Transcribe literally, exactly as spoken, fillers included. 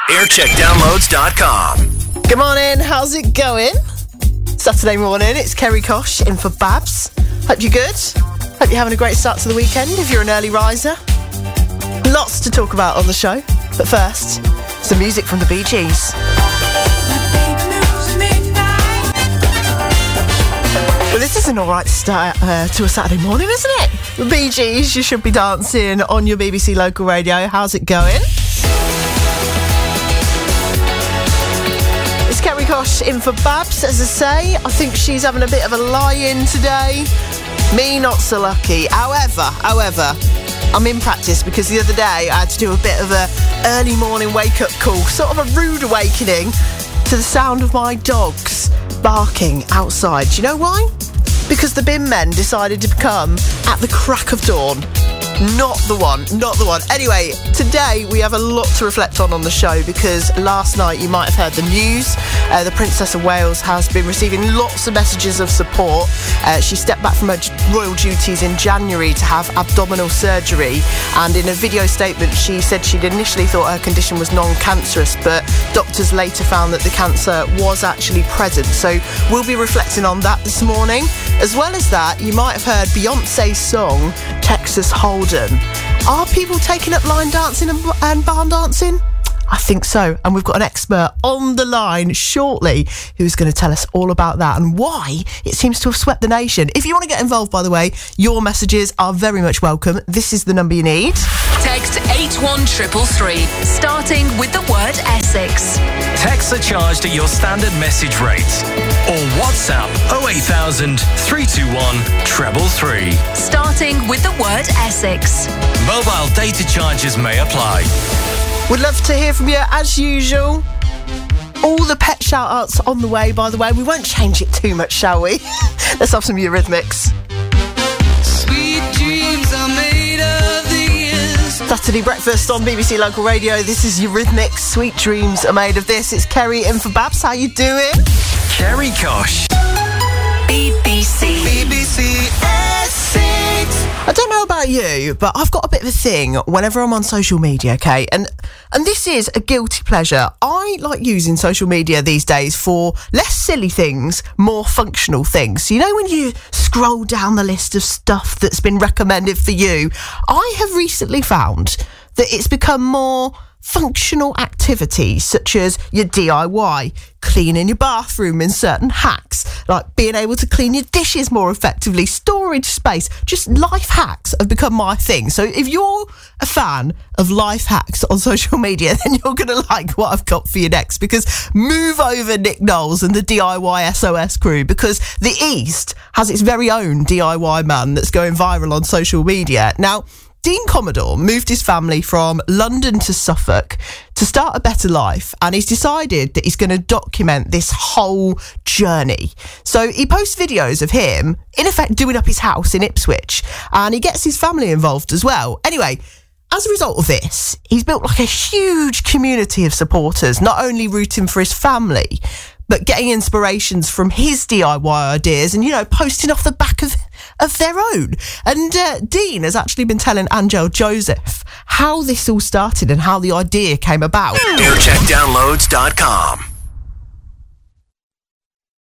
aircheck downloads dot com. Good morning, how's it going? Saturday morning, it's Kerry Kosh in for Babs. Hope you're good. Hope you're having a great start to the weekend if you're an early riser. Lots to talk about on the show, but first, some music from the Bee Gees. Well, this is an alright start uh, to a Saturday morning, isn't it? The Bee Gees, you should be dancing on your B B C local radio. How's it going? It's Kerry Kosh in for Babs, as I say. I think she's having a bit of a lie-in today. Me, not so lucky. However, however, I'm in practice because the other day I had to do a bit of a early morning wake-up call, sort of a rude awakening to the sound of my dogs barking outside. Do you know why? Because the bin men decided to come at the crack of dawn. Not the one, not the one. Anyway, today we have a lot to reflect on on the show because last night you might have heard the news. Uh, the Princess of Wales has been receiving lots of messages of support. Uh, she stepped back from her royal duties in January to have abdominal surgery, and in a video statement she said she'd initially thought her condition was non-cancerous, but doctors later found that the cancer was actually present. So we'll be reflecting on that this morning. As well as that, you might have heard Beyonce's song Texas Hold'em. Are people taking up line dancing and, and barn dancing? I think so. And we've got an expert on the line shortly who's going to tell us all about that and why it seems to have swept the nation. If you want to get involved, by the way, your messages are very much welcome. This is the number you need. Text eight one three three three, starting with the word Essex. Texts are charged at your standard message rate. Or WhatsApp oh eight thousand, three two one, three three three. Starting with the word Essex. Mobile data charges may apply. Would love to hear from you as usual. All the pet shout-outs on the way, by the way. We won't change it too much, shall we? Let's have some Eurythmics. Sweet dreams are made of these. Saturday breakfast on B B C Local Radio. This is Eurythmics. Sweet dreams are made of this. It's Kerry in for Babs. How you doing? Kerry Kosh. B B C. B B C Essex. I don't know about you, but I've got a bit of a thing whenever I'm on social media, okay? And and this is a guilty pleasure. I like using social media these days for less silly things, more functional things. So, you know, when you scroll down the list of stuff that's been recommended for you, I have recently found that it's become more functional activities such as your D I Y, cleaning your bathroom in certain hacks, like being able to clean your dishes more effectively, storage space, just life hacks have become my thing. So if you're a fan of life hacks on social media, then you're going to like what I've got for you next, because move over Nick Knowles and the D I Y S O S crew, because the East has its very own D I Y man that's going viral on social media. Now, Dean Commodore moved his family from London to Suffolk to start a better life, and he's decided that he's going to document this whole journey. So he posts videos of him, in effect, doing up his house in Ipswich, and he gets his family involved as well. Anyway, as a result of this, he's built like a huge community of supporters, not only rooting for his family, but getting inspirations from his D I Y ideas and, you know, posting off the back of of their own. And uh, Dean has actually been telling Angel Joseph how this all started and how the idea came about. aircheck downloads dot com.